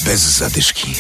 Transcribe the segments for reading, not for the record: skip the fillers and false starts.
Bez zadyszki.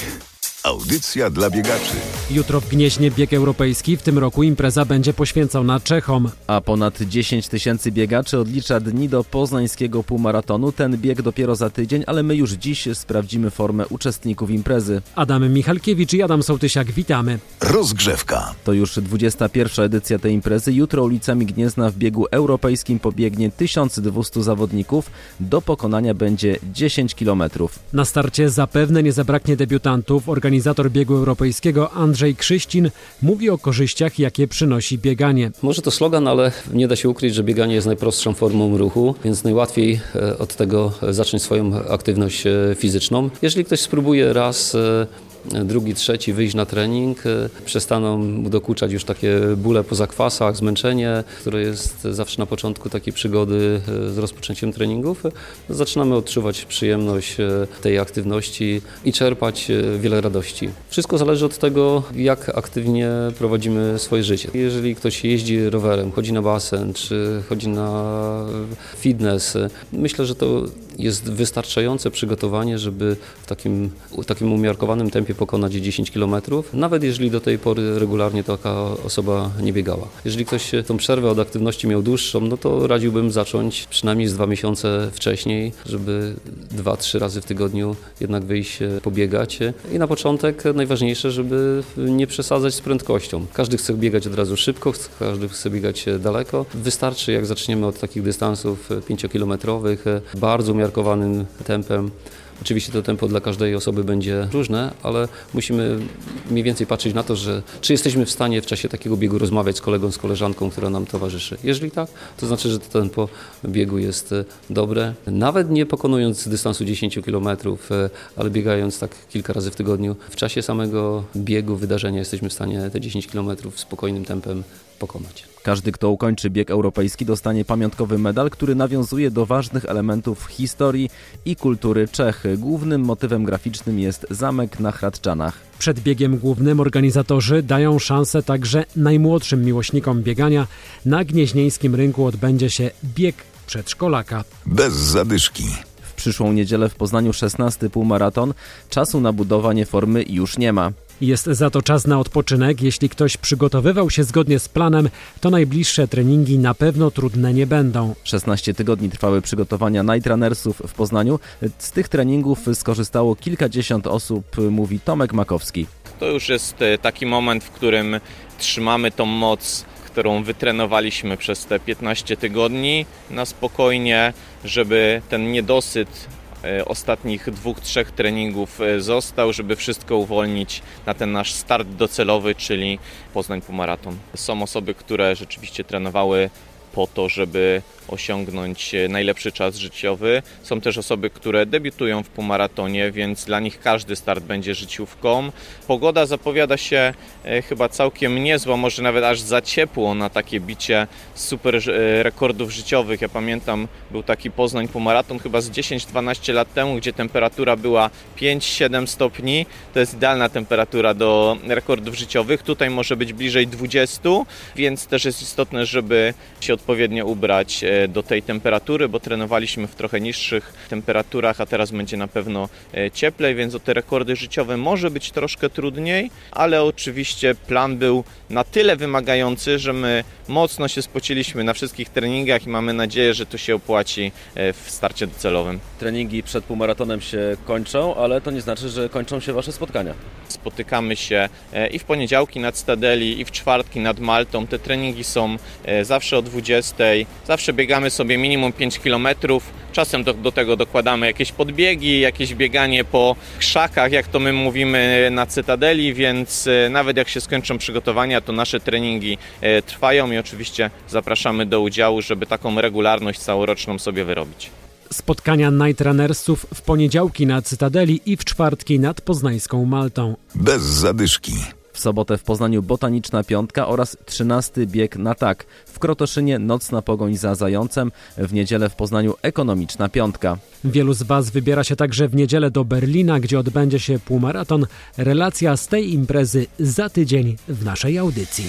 Audycja dla biegaczy. Jutro w Gnieźnie bieg europejski. W tym roku impreza będzie poświęcona Czechom. A ponad 10 tysięcy biegaczy odlicza dni do poznańskiego półmaratonu. Ten bieg dopiero za tydzień, ale my już dziś sprawdzimy formę uczestników imprezy. Adam Michalkiewicz i Adam Sołtysiak, witamy. Rozgrzewka. To już 21. edycja tej imprezy. Jutro ulicami Gniezna w biegu europejskim pobiegnie 1200 zawodników. Do pokonania będzie 10 km. Na starcie zapewne nie zabraknie debiutantów. Organizator biegu europejskiego Andrzej Krzyścin mówi o korzyściach, jakie przynosi bieganie. Może to slogan, ale nie da się ukryć, że bieganie jest najprostszą formą ruchu, więc najłatwiej od tego zacząć swoją aktywność fizyczną. Jeżeli ktoś spróbuje raz, drugi, trzeci wyjść na trening, przestaną mu dokuczać już takie bóle po zakwasach, zmęczenie, które jest zawsze na początku takiej przygody z rozpoczęciem treningów. Zaczynamy odczuwać przyjemność tej aktywności i czerpać wiele radości. Wszystko zależy od tego, jak aktywnie prowadzimy swoje życie. Jeżeli ktoś jeździ rowerem, chodzi na basen, czy chodzi na fitness, myślę, że to jest wystarczające przygotowanie, żeby w takim umiarkowanym tempie pokonać 10 km, nawet jeżeli do tej pory regularnie taka osoba nie biegała. Jeżeli ktoś tą przerwę od aktywności miał dłuższą, no to radziłbym zacząć przynajmniej z 2 miesiące wcześniej, żeby 2-3 razy w tygodniu jednak wyjść pobiegać. I na początek najważniejsze, żeby nie przesadzać z prędkością. Każdy chce biegać od razu szybko, każdy chce biegać daleko. Wystarczy, jak zaczniemy od takich dystansów 5-kilometrowych, bardzo umiarkowanym tempem. Oczywiście to tempo dla każdej osoby będzie różne, ale musimy mniej więcej patrzeć na to, że czy jesteśmy w stanie w czasie takiego biegu rozmawiać z kolegą, z koleżanką, która nam towarzyszy. Jeżeli tak, to znaczy, że to tempo biegu jest dobre. Nawet nie pokonując dystansu 10 km, ale biegając tak kilka razy w tygodniu, w czasie samego biegu, wydarzenia jesteśmy w stanie te 10 km spokojnym tempem pokonać. Każdy, kto ukończy bieg europejski, dostanie pamiątkowy medal, który nawiązuje do ważnych elementów historii i kultury Czech. Głównym motywem graficznym jest zamek na Hradczanach. Przed biegiem głównym organizatorzy dają szansę także najmłodszym miłośnikom biegania. Na gnieźnieńskim rynku odbędzie się bieg przedszkolaka. Bez zadyszki. W przyszłą niedzielę w Poznaniu 16. półmaraton. Czasu na budowanie formy już nie ma. Jest za to czas na odpoczynek. Jeśli ktoś przygotowywał się zgodnie z planem, to najbliższe treningi na pewno trudne nie będą. 16 tygodni trwały przygotowania Nightrunnersów w Poznaniu. Z tych treningów skorzystało kilkadziesiąt osób, mówi Tomek Makowski. To już jest taki moment, w którym trzymamy tą moc, którą wytrenowaliśmy przez te 15 tygodni na spokojnie, żeby ten niedosyt ostatnich 2-3 treningów został, żeby wszystko uwolnić na ten nasz start docelowy, czyli Poznań Półmaraton. Są osoby, które rzeczywiście trenowały po to, żeby osiągnąć najlepszy czas życiowy. Są też osoby, które debiutują w półmaratonie, więc dla nich każdy start będzie życiówką. Pogoda zapowiada się chyba całkiem niezła, może nawet aż za ciepło na takie bicie super rekordów życiowych. Ja pamiętam, był taki Poznań Półmaraton chyba z 10-12 lat temu, gdzie temperatura była 5-7 stopni. To jest idealna temperatura do rekordów życiowych. Tutaj może być bliżej 20, więc też jest istotne, żeby się odpowiednio ubrać do tej temperatury, bo trenowaliśmy w trochę niższych temperaturach, a teraz będzie na pewno cieplej, więc o te rekordy życiowe może być troszkę trudniej, ale oczywiście plan był na tyle wymagający, że my mocno się spociliśmy na wszystkich treningach i mamy nadzieję, że to się opłaci w starcie docelowym. Treningi przed półmaratonem się kończą, ale to nie znaczy, że kończą się Wasze spotkania. Spotykamy się i w poniedziałki nad Stadeli, i w czwartki nad Maltą. Te treningi są zawsze o 20. Zawsze biegamy sobie minimum 5 km. Czasem do tego dokładamy jakieś podbiegi, jakieś bieganie po krzakach, jak to my mówimy na Cytadeli, więc nawet jak się skończą przygotowania, to nasze treningi trwają i oczywiście zapraszamy do udziału, żeby taką regularność całoroczną sobie wyrobić. Spotkania Nightrunnersów w poniedziałki na Cytadeli i w czwartki nad poznańską Maltą. Bez zadyszki. W sobotę w Poznaniu Botaniczna Piątka oraz 13. bieg na tak. W Krotoszynie nocna pogoń za zającem, w niedzielę w Poznaniu Ekonomiczna Piątka. Wielu z Was wybiera się także w niedzielę do Berlina, gdzie odbędzie się półmaraton. Relacja z tej imprezy za tydzień w naszej audycji.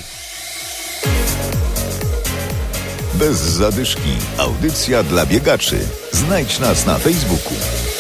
Bez zadyszki. Audycja dla biegaczy. Znajdź nas na Facebooku.